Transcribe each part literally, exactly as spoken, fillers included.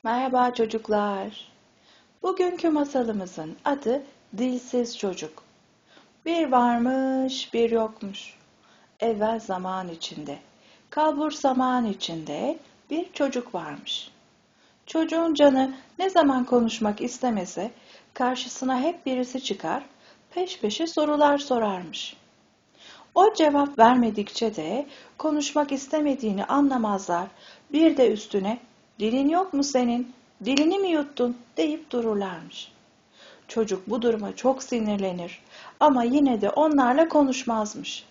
Merhaba çocuklar. Bugünkü masalımızın adı Dilsiz Çocuk. Bir varmış, bir yokmuş. Evvel zaman içinde, kalbur zaman içinde bir çocuk varmış. Çocuğun canı ne zaman konuşmak istemese karşısına hep birisi çıkar, peş peşe sorular sorarmış. O cevap vermedikçe de konuşmak istemediğini anlamazlar. Bir de üstüne dilin yok mu senin, dilini mi yuttun deyip dururlarmış. Çocuk bu duruma çok sinirlenir ama yine de onlarla konuşmazmış.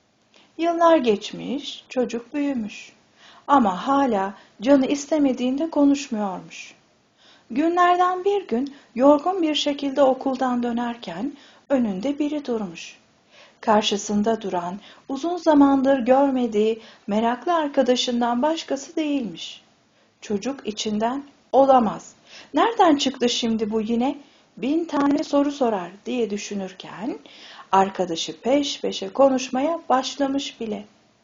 Yıllar geçmiş, çocuk büyümüş ama hala canı istemediğinde konuşmuyormuş. Günlerden bir gün yorgun bir şekilde okuldan dönerken önünde biri durmuş. Karşısında duran, uzun zamandır görmediği meraklı arkadaşından başkası değilmiş. Çocuk içinden olamaz. Nereden çıktı şimdi bu yine? Bin tane soru sorar diye düşünürken arkadaşı peş peşe konuşmaya başlamış bile.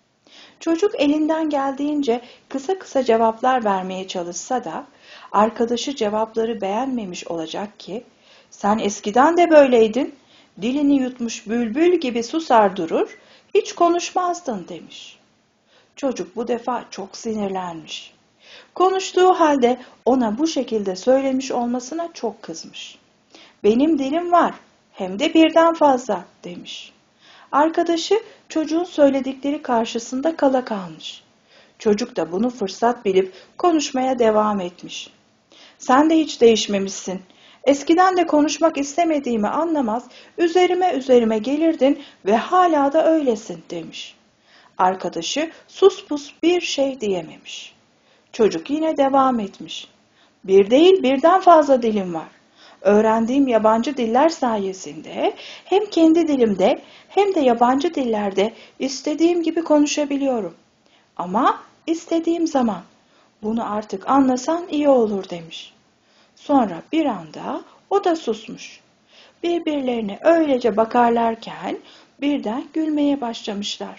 Çocuk elinden geldiğince kısa kısa cevaplar vermeye çalışsa da arkadaşı cevapları beğenmemiş olacak ki sen eskiden de böyleydin, dilini yutmuş bülbül gibi susar durur, hiç konuşmazdın demiş. Çocuk bu defa çok sinirlenmiş. Konuştuğu halde ona bu şekilde söylemiş olmasına çok kızmış. Benim dilim var, hem de birden fazla demiş. Arkadaşı çocuğun söyledikleri karşısında kala kalmış. Çocuk da bunu fırsat bilip konuşmaya devam etmiş. Sen de hiç değişmemişsin. Eskiden de konuşmak istemediğimi anlamaz, üzerime üzerime gelirdin ve hala da öylesin demiş. Arkadaşı sus pus bir şey diyememiş. Çocuk yine devam etmiş. Bir değil birden fazla dilim var. Öğrendiğim yabancı diller sayesinde hem kendi dilimde hem de yabancı dillerde istediğim gibi konuşabiliyorum. Ama istediğim zaman bunu artık anlasan iyi olur demiş. Sonra bir anda o da susmuş. Birbirlerine öylece bakarlarken birden gülmeye başlamışlar.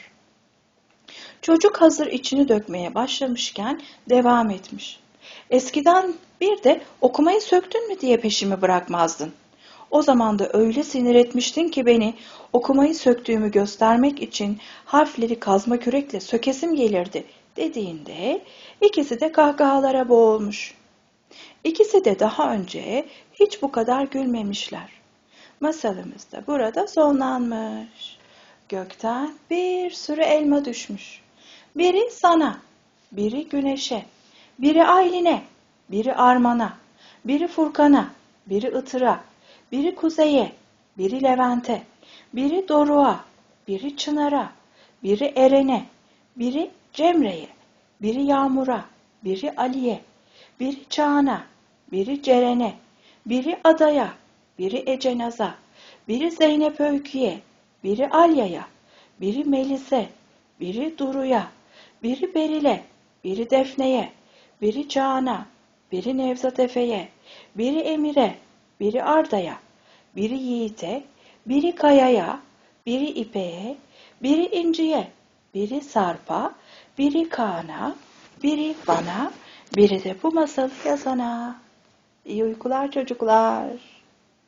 Çocuk hazır içini dökmeye başlamışken devam etmiş. Eskiden bir de okumayı söktün mü diye peşimi bırakmazdın. O zaman da öyle sinir etmiştin ki beni okumayı söktüğümü göstermek için harfleri kazma kürekle sökesim gelirdi dediğinde ikisi de kahkahalara boğulmuş. İkisi de daha önce hiç bu kadar gülmemişler. Masalımız da burada sonlanmış. Gökten bir sürü elma düşmüş. Biri sana, biri güneşe, biri Aylin'e, biri Arman'a, biri Furkan'a, biri Itır'a, biri Kuzey'e, biri Levent'e, biri Doruk'a, biri Çınar'a, biri Eren'e, biri Cemre'ye, biri Yağmur'a, biri Ali'ye, biri Çağan'a, biri Ceren'e, biri Ada'ya, biri Ecenaz'a, biri Zeynep Öykü'ye, biri Alya'ya, biri Melis'e, biri Duru'ya, biri Beril'e, biri Defne'ye, biri Caan'a, biri Nevzat Efe'ye, biri Emir'e, biri Arda'ya, biri Yiğit'e, biri Kaya'ya, biri İpek'e, biri İnci'ye, biri Sarp'a, biri Kaan'a, biri bana, biri de bu masalı yazana. İyi uykular çocuklar.